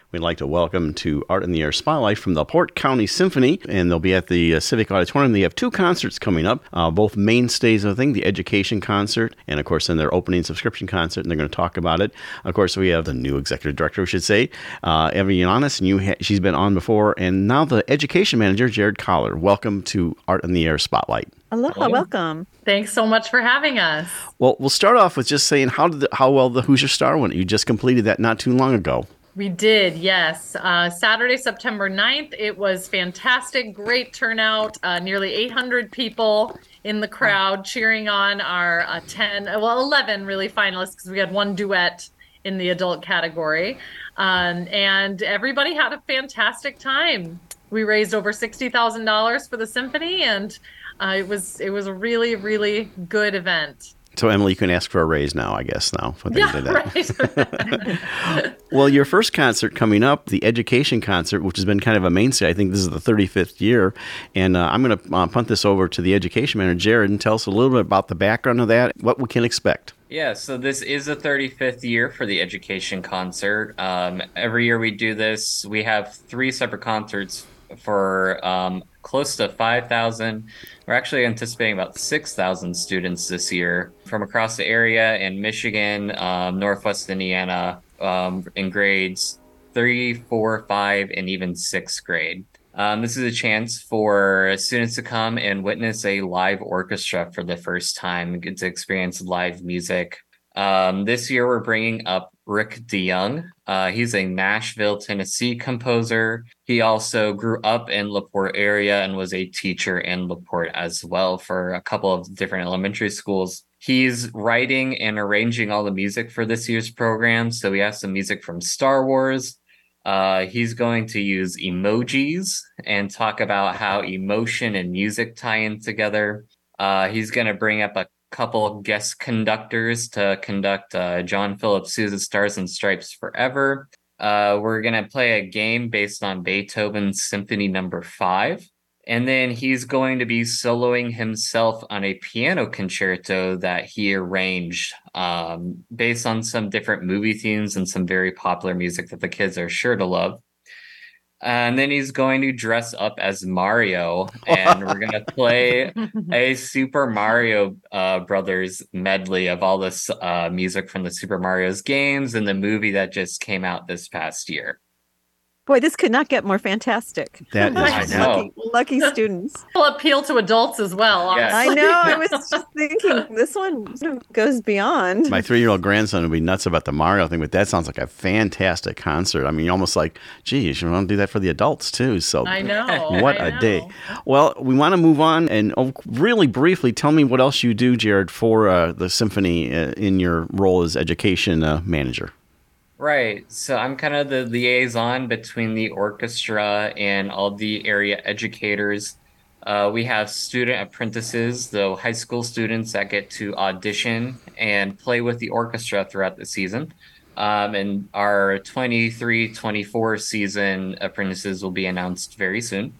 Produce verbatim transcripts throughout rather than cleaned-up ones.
We'd like to welcome to Art in the Air Spotlight from the LaPorte County Symphony, and they'll be at the uh, Civic Auditorium. They have two concerts coming up, uh, both mainstays of the thing, the Education Concert, and of course, then their opening subscription concert, and they're going to talk about it. Of course, we have the new executive director, we should say, uh, Evie Yanis, and you ha- she's been on before, and now the education manager, Jared Collar. Welcome to Art in the Air Spotlight. Aloha, Hello. Welcome. Thanks so much for having us. Well, we'll start off with just saying how did the, how well the Hoosier Star went. You just completed that not too long ago. We did, yes. Uh, Saturday, September ninth, it was fantastic, great turnout, uh, nearly eight hundred people in the crowd cheering on our uh, ten, well, eleven really finalists, because we had one duet in the adult category. Um, and everybody had a fantastic time. We raised over sixty thousand dollars for the symphony, and uh, it was it was a really, really good event. So, Emily, you can ask for a raise now, I guess, now. Yeah, did that. Right. Well, your first concert coming up, the Education Concert, which has been kind of a mainstay. I think this is the thirty-fifth year. And uh, I'm going to uh, punt this over to the education manager, Jared, and tell us a little bit about the background of that, what we can expect. Yeah, so this is the thirty-fifth year for the Education Concert. Um, every year we do this. We have three separate concerts for um, close to five thousand. We're actually anticipating about six thousand students this year from across the area in Michigan, um, Northwest Indiana, um, in grades three, four, five, and even sixth grade. Um, this is a chance for students to come and witness a live orchestra for the first time, get to experience live music. Um, this year, we're bringing up Rick DeYoung. Uh, he's a Nashville, Tennessee composer. He also grew up in LaPorte area and was a teacher in LaPorte as well for a couple of different elementary schools. He's writing and arranging all the music for this year's program. So we have some music from Star Wars. Uh, he's going to use emojis and talk about how emotion and music tie in together. Uh, he's going to bring up a couple guest conductors to conduct uh, John Philip Sousa's Stars and Stripes Forever. Uh, we're going to play a game based on Beethoven's Symphony Number Five. And then he's going to be soloing himself on a piano concerto that he arranged um, based on some different movie themes and some very popular music that the kids are sure to love. And then he's going to dress up as Mario, and we're going to play a Super Mario uh, Brothers medley of all this uh, music from the Super Mario's games and the movie that just came out this past year. Boy, this could not get more fantastic. That is, I know. Lucky, lucky students. Will appeal to adults as well. Yes. I know. I was just thinking this one goes beyond. My three-year-old grandson would be nuts about the Mario thing, but that sounds like a fantastic concert. I mean, almost like, geez, you want to do that for the adults too. So I know. What I a know. day. Well, we want to move on and oh, really briefly tell me what else you do, Jared, for uh, the symphony uh, in your role as education uh, manager. Right. So I'm kind of the liaison between the orchestra and all the area educators. Uh, we have student apprentices, the high school students that get to audition and play with the orchestra throughout the season. Um, and our twenty-three twenty-four season apprentices will be announced very soon.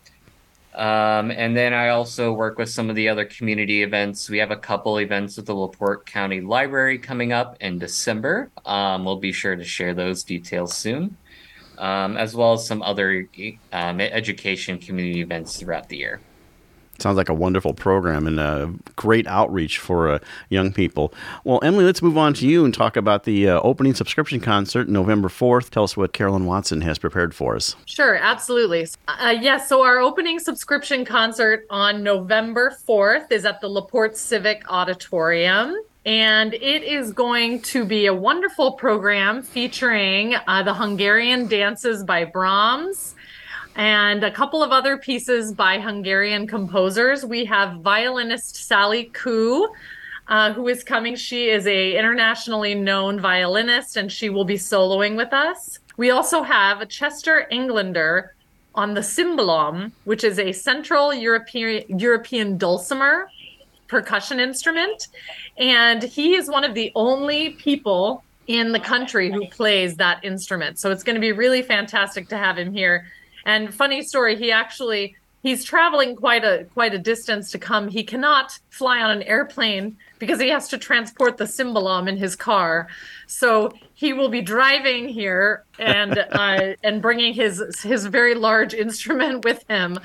Um, and then I also work with some of the other community events. We have a couple events with the LaPorte County Library coming up in December. Um, we'll be sure to share those details soon, um, as well as some other um, education community events throughout the year. Sounds like a wonderful program and a great outreach for uh, young people. Well, Emily, let's move on to you and talk about the uh, opening subscription concert November fourth. Tell us what Carolyn Watson has prepared for us. Sure, absolutely. Uh, yes, so our opening subscription concert on November fourth is at the LaPorte Civic Auditorium. And it is going to be a wonderful program featuring uh, the Hungarian dances by Brahms, and a couple of other pieces by Hungarian composers. We have violinist Sally Koo, uh, who is coming. She is a internationally known violinist, and she will be soloing with us. We also have Chester Englander on the cymbalum, which is a Central European European dulcimer percussion instrument. And he is one of the only people in the country who plays that instrument. So it's going to be really fantastic to have him here. And funny story, he actually he's traveling quite a quite a distance to come. He cannot fly on an airplane because he has to transport the cymbalum in his car. So he will be driving here and uh, and bringing his his very large instrument with him.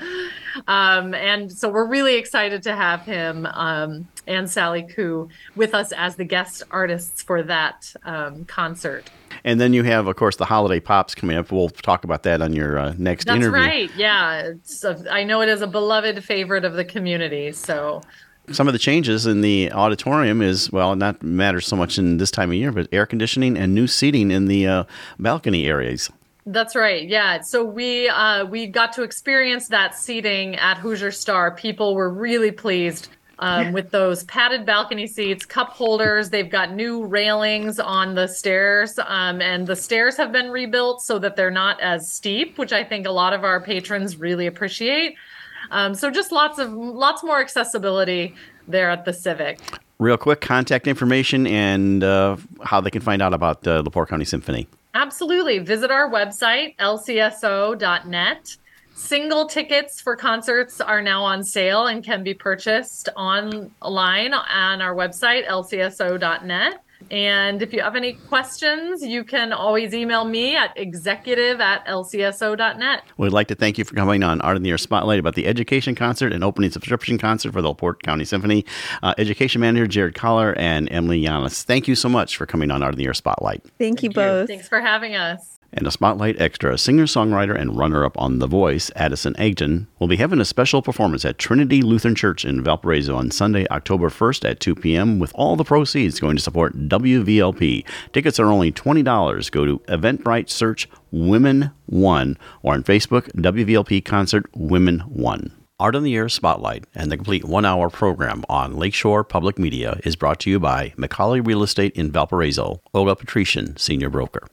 Um, and so we're really excited to have him um, and Sally Koo with us as the guest artists for that um, concert. And then you have, of course, the Holiday Pops coming up. We'll talk about that on your uh, next That's interview. That's right. Yeah. It's a, I know it is a beloved favorite of the community. So some of the changes in the auditorium is, well, not matters so much in this time of year, but air conditioning and new seating in the uh, balcony areas. That's right. Yeah. So we uh, we got to experience that seating at Hoosier Star. People were really pleased um, with those padded balcony seats, cup holders. They've got new railings on the stairs, um, and the stairs have been rebuilt so that they're not as steep, which I think a lot of our patrons really appreciate. Um, so just lots of lots more accessibility there at the Civic. Real quick, contact information and uh, how they can find out about uh, LaPorte County Symphony. Absolutely. Visit our website, L C S O dot net. Single tickets for concerts are now on sale and can be purchased online on our website, L C S O dot net. And if you have any questions, you can always email me at executive at L C S O dot net. We'd like to thank you for coming on Art in the Air Spotlight about the education concert and opening subscription concert for the LaPorte County Symphony. Uh, Education Manager Jared Collar and Emily Yanis, thank you so much for coming on Art in the Air Spotlight. Thank, Thank you you both. Thanks for having us. And a Spotlight Extra, singer-songwriter and runner-up on The Voice, Addison Egton, will be having a special performance at Trinity Lutheran Church in Valparaiso on Sunday, October first at two p.m., with all the proceeds going to support W V L P. Tickets are only twenty dollars. Go to Eventbrite, search Women One, or on Facebook, W V L P Concert Women One. Art on the Air Spotlight and the complete one-hour program on Lakeshore Public Media is brought to you by McCauley Real Estate in Valparaiso, Olga Patrician, Senior Broker.